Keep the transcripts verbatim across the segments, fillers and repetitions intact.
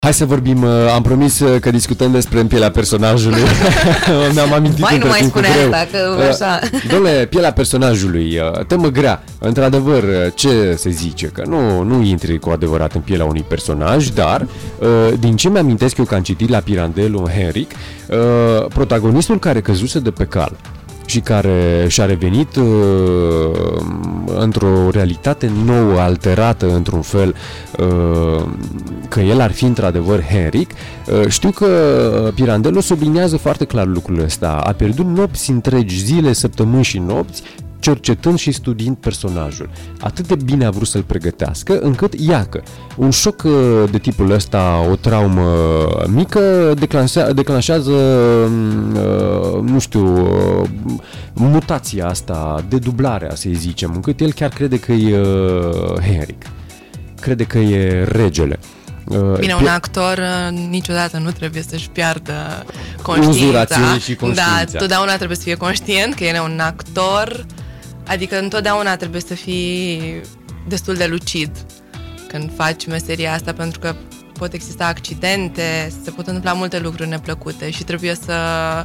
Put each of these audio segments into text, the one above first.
Hai să vorbim, am promis că discutăm despre pielea personajului. Mi-am amintit Mai nu mai spune asta, că așa. Dom'le, pielea personajului, temă grea. Într-adevăr, ce se zice? Că nu, nu intri cu adevărat în pielea unui personaj, dar din ce mi-amintesc eu că am citit la Pirandello Henric, protagonistul care căzuse de pe cal și care și-a revenit uh, într-o realitate nouă, alterată într-un fel, uh, că el ar fi într-adevăr Henric. Uh, știu că Pirandello subliniază foarte clar lucrul ăsta. A pierdut nopți întregi, zile, săptămâni și nopți, cercetând și studiind personajul. Atât de bine a vrut să-l pregătească, încât, iacă, un șoc de tipul ăsta, o traumă mică, declanșează, declanșează nu știu, mutația asta, dedublarea, să-i zicem, încât el chiar crede că e Henric. Crede că e regele. Bine, un actor niciodată nu trebuie să-și piardă conștiința. Și conștiința. Da, totdeauna trebuie să fie conștient că el e un actor, adică întotdeauna trebuie să fii destul de lucid când faci meseria asta, pentru că pot exista accidente, se pot întâmpla multe lucruri neplăcute și trebuie să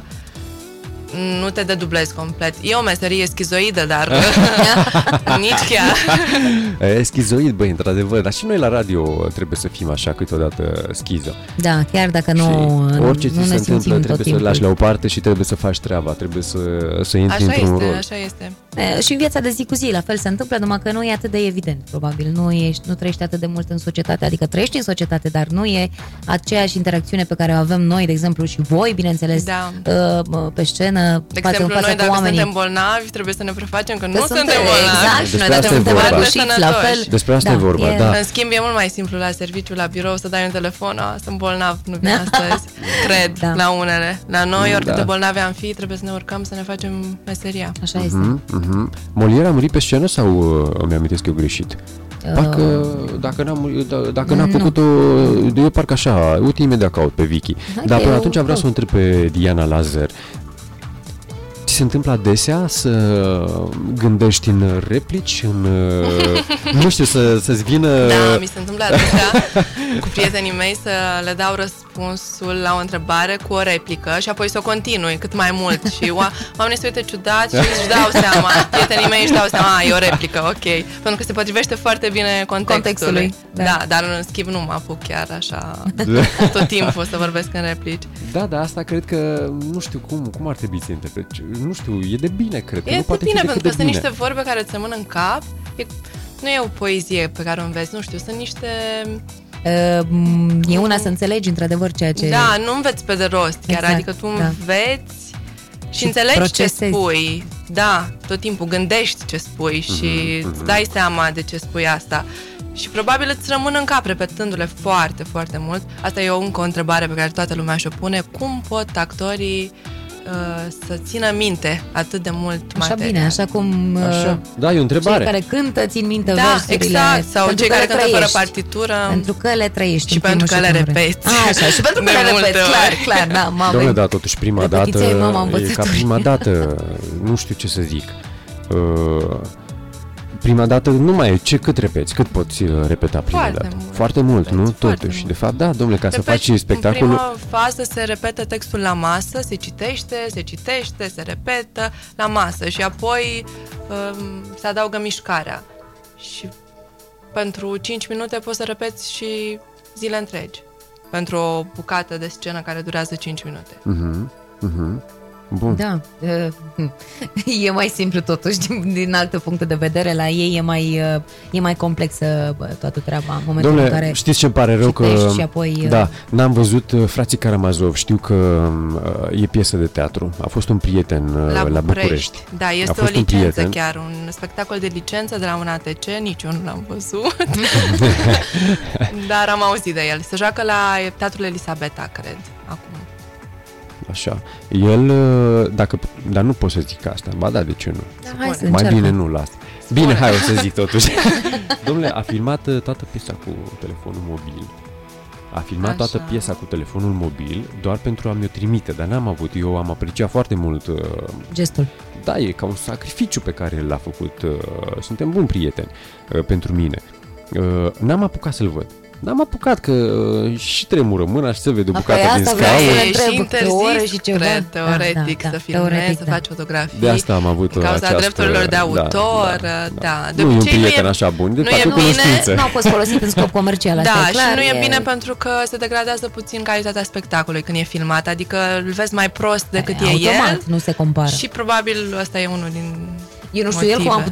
nu te dedublezi complet. E o meserie schizoidă, dar nici chiar. E schizoid, băi, într-adevăr, dar și noi la radio trebuie să fim așa câteodată schizo. Da, chiar dacă nu, și orice nu ți ne se întâmplă, trebuie timpul. să lași la o parte și trebuie să faci treaba, trebuie să, să intri așa într-un este, rol. Așa este, e, și în viața de zi cu zi la fel se întâmplă, numai că nu e atât de evident, probabil. Nu, ești, nu trăiești atât de mult în societate, adică trăiești în societate, dar nu e aceeași interacțiune pe care o avem noi, de exemplu, și voi, bineînțeles, da. pe scenă. De exemplu, noi dacă oamenii. suntem bolnavi, trebuie să ne prefacem că, că nu suntem bolnavi. Exact, și noi dacă suntem răgușiți, la fel. Despre asta da, e vorba, e... da. În schimb, e mult mai simplu la serviciu, la birou, să dai un telefon, a, sunt bolnav, nu vin astăzi. Cred, da. La unele. La noi, oricât de bolnavi am fi, trebuie să ne urcăm să ne facem meseria. Așa este. Uh-huh, uh-huh. Molière a murit pe scenă sau îmi amintesc eu greșit? Parcă dacă n-am, dacă n-am făcut-o, eu parcă așa, uite, imediat caut pe Wiki. Okay, dar până atunci vreau să o întreb pe Diana Lazar. Ți se întâmplă adesea să gândești în replici, în, nu știu, să, să-ți vină... Da, mi se întâmplă adesea cu prietenii mei să le dau răspunsul la o întrebare cu o replică și apoi să o continui cât mai mult și oamenii se uită ciudat și își dau seama, prietenii mei își dau seama, a, e o replică, ok, pentru că se potrivește foarte bine contextului. contextului da. da, dar în schimb nu mă apuc chiar așa tot timpul să vorbesc în replici. Da, da, asta cred că, nu știu cum, cum ar trebui să interpreti. Nu știu, e de bine, cred că e nu poate bine, fi pentru că de sunt bine. niște vorbe care ți rămân în cap. E, nu e o poezie pe care o înveți, nu știu, sunt niște... Uh, e una să înțelegi într-adevăr ceea ce... Da, nu înveți pe de rost chiar, exact, adică tu înveți da. și, și înțelegi procesezi. Ce spui. Da, tot timpul gândești ce spui mm-hmm, și mm-hmm. îți dai seama de ce spui asta. Și probabil îți rămân în cap repetându-le foarte, foarte mult. Asta e o încă o întrebare pe care toată lumea și-o pune. Cum pot actorii uh, să țină minte atât de mult așa material? Bine, așa cum uh, așa. Da, e o întrebare. Cei care cântă țin minte da, versurile. Exact, sau cei care cântă fără partitură. Pentru că le trăiești. Și pentru că le repeți. A, așa, și pentru că le repeți, clar, clar, da, mamă. Doamne, da, totuși prima dată e ca prima dată, nu știu ce să zic. Uh, Prima dată nu mai e, ce, cât repeți, cât poți repeta prima foarte dată? Mult. Foarte mult, nu? Foarte Totuși, mult. de fapt, da, domnule, ca Repeti, să faci spectacolul... În prima fază se repetă textul la masă, se citește, se citește, se repetă la masă și apoi um, se adaugă mișcarea. Și pentru cinci minute poți să repeți și zile întregi. Pentru o bucată de scenă care durează cinci minute. Mhm, mhm. Bun. Da, e mai simplu totuși din, din alte puncte de vedere. La ei e mai, e mai complexă toată treaba în momentul Dom'le, în care știți ce-mi pare rău că și apoi... Da, n-am văzut Frații Karamazov. Știu că e piesă de teatru. A fost un prieten la, la București. București. Da, este o licență chiar, un spectacol de licență de la un A T C, nici eu nu l-am văzut. Dar am auzit de el. Se joacă la Teatrul Elisabeta, cred, acum. Așa. El, dacă, dar nu pot să zic asta. Ba da, de ce nu? Da, hai să mai încercăm. bine nu, las. Bine, hai, o să zic totuși. Dom'le, a filmat toată piesa cu telefonul mobil. A filmat Așa. toată piesa cu telefonul mobil doar pentru a mi-o trimite, dar n-am avut. Eu am apreciat foarte mult uh, gestul. Da, e ca un sacrificiu pe care l-a făcut. Uh, suntem buni prieteni uh, pentru mine. Uh, n-am apucat să-l văd. Dar am apucat că uh, și tremură mâna și se vede A, bucata din scaun. Și interzis, și ceva. Cred, teoretic, da, da, să filmezi, teoretic, să da. faci fotografii. De asta am avut din cauza această... drepturilor de autor, da. da, da. De nu e un prieten nu e, așa bun, de fapt e cunoștință. Nu au fost folosit în scop comercial, da, asta e clar. Și nu e e... bine pentru că se degradează puțin calitatea spectacolului când e filmat, adică îl vezi mai prost decât e, e el. Automat, nu se compară. Și probabil ăsta e unul din Eu nu știu, el cum am